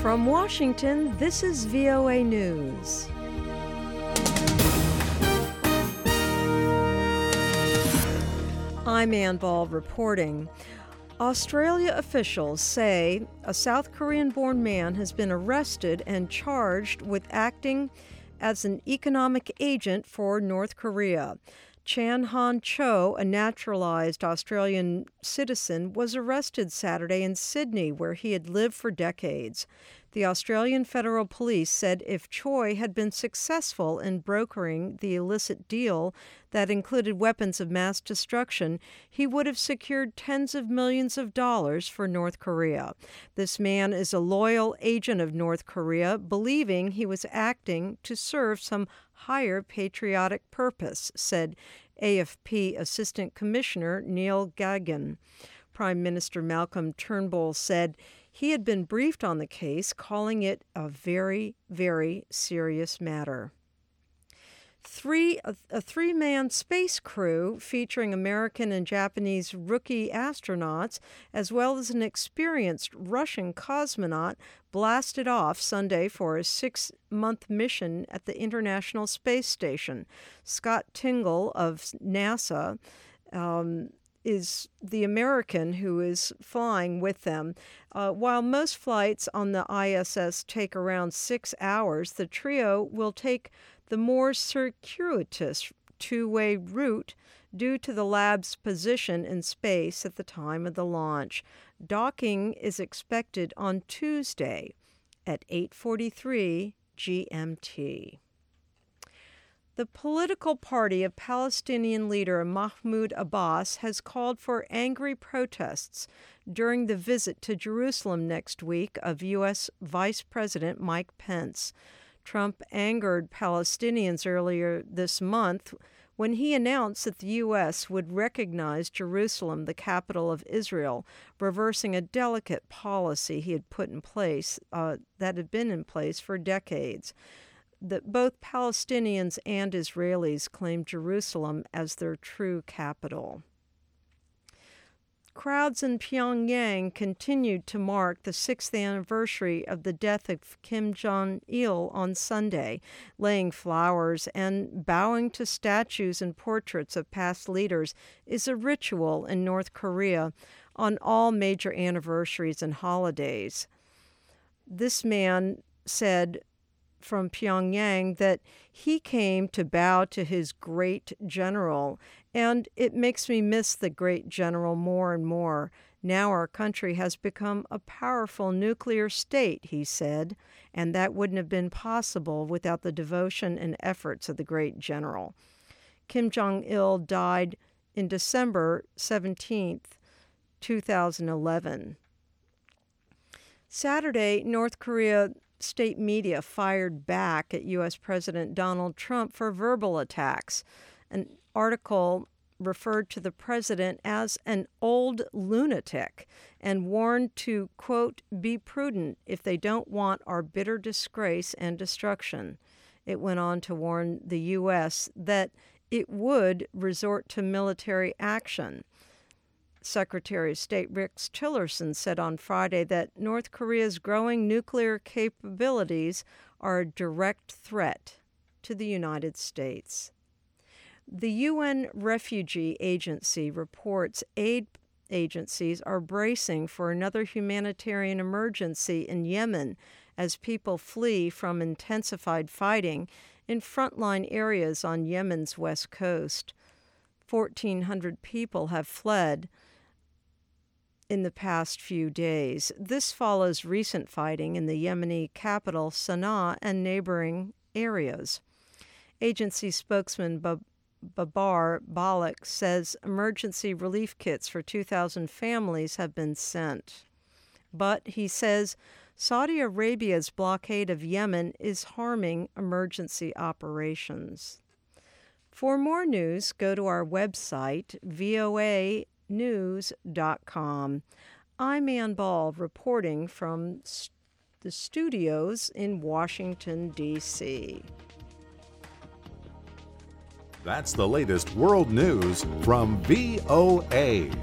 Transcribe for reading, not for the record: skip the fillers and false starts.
From Washington, this is VOA News. I'm Ann Ball reporting. Australia officials say a South Korean-born man has been arrested and charged with acting as an economic agent for North Korea. Chan Han Cho, a naturalized Australian citizen, was arrested Saturday in Sydney, where he had lived for decades. The Australian Federal Police said if Choi had been successful in brokering the illicit deal that included weapons of mass destruction, he would have secured tens of millions of dollars for North Korea. This man is a loyal agent of North Korea, believing he was acting to serve some higher patriotic purpose, said AFP Assistant Commissioner Neil Gagan. Prime Minister Malcolm Turnbull said he had been briefed on the case, calling it a very, very serious matter. A three-man space crew featuring American and Japanese rookie astronauts, as well as an experienced Russian cosmonaut, blasted off Sunday for a 6-month mission at the International Space Station. Scott Tingle of NASA is the American who is flying with them. While most flights on the ISS take around 6 hours, the trio will take the more circuitous two-way route due to the lab's position in space at the time of the launch. Docking is expected on Tuesday at 8:43 GMT. The political party of Palestinian leader Mahmoud Abbas has called for angry protests during the visit to Jerusalem next week of U.S. Vice President Mike Pence. Trump angered Palestinians earlier this month when he announced that the U.S. would recognize Jerusalem, the capital of Israel, reversing a delicate policy he had put in place that had been in place for decades. That both Palestinians and Israelis claim Jerusalem as their true capital. Crowds in Pyongyang continued to mark the 6th anniversary of the death of Kim Jong-il on Sunday, laying flowers and bowing to statues and portraits of past leaders is a ritual in North Korea on all major anniversaries and holidays. This man said from Pyongyang that he came to bow to his great general, and it makes me miss the great general more and more. Now our country has become a powerful nuclear state, he said, and that wouldn't have been possible without the devotion and efforts of the great general. Kim Jong-il died in December 17th, 2011. Saturday, North Korea state media fired back at U.S. President Donald Trump for verbal attacks. An article referred to the president as an old lunatic and warned to, quote, be prudent if they don't want our bitter disgrace and destruction. It went on to warn the U.S. that it would resort to military action. Secretary of State Rex Tillerson said on Friday that North Korea's growing nuclear capabilities are a direct threat to the United States. The UN Refugee Agency reports aid agencies are bracing for another humanitarian emergency in Yemen as people flee from intensified fighting in frontline areas on Yemen's west coast. 1,400 people have fled in the past few days. This follows recent fighting in the Yemeni capital, Sana'a, and neighboring areas. Agency spokesman Babar Balak says emergency relief kits for 2,000 families have been sent. But he says Saudi Arabia's blockade of Yemen is harming emergency operations. For more news, go to our website, voanews.com. I'm Ann Ball reporting from the studios in Washington, D.C. That's the latest world news from VOA.